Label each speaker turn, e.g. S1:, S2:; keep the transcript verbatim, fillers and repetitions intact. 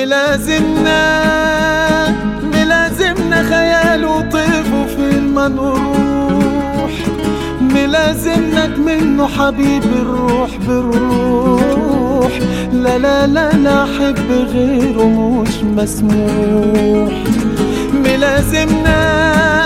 S1: ملازمنا ملازمنا خيال وطيف وفين ما نروح، ملازمنك منه حبيب الروح بالروح. لا لا لا لا حب غيره مش مسموح. ملازمنا